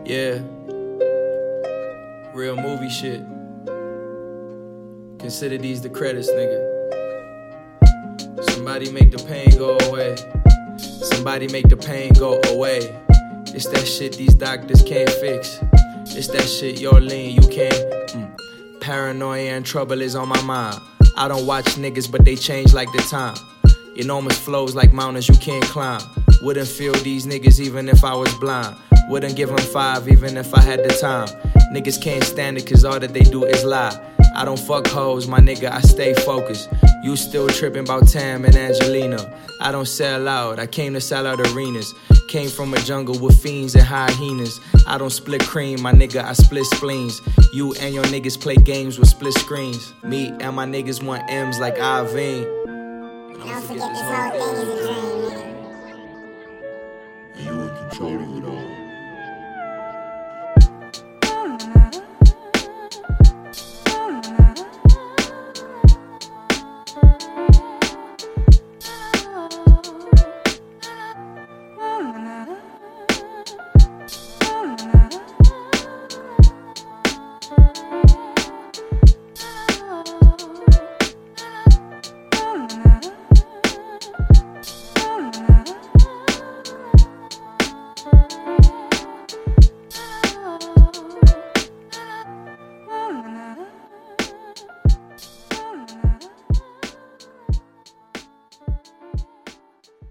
Yeah, real movie shit. Consider these the credits, nigga. Somebody make the pain go away. Somebody make the pain go away. It's that shit these doctors can't fix. It's that shit you're lean, you can't. Paranoia and trouble is on my mind. I don't watch niggas, but they change like the time. Enormous flows like mountains you can't climb. Wouldn't feel these niggas even if I was blind. Wouldn't give them 5 even if I had the time. Niggas can't stand it cause all that they do is lie. I don't fuck hoes, my nigga, I stay focused. You still tripping about Tam and Angelina. I don't sell out, I came to sell out arenas. Came from a jungle with fiends and hyenas. I don't split cream, my nigga, I split spleens. You and your niggas play games with split screens. Me and my niggas want M's like Irvine. Don't forget this whole thing is a dream, nigga. And you in control of it all.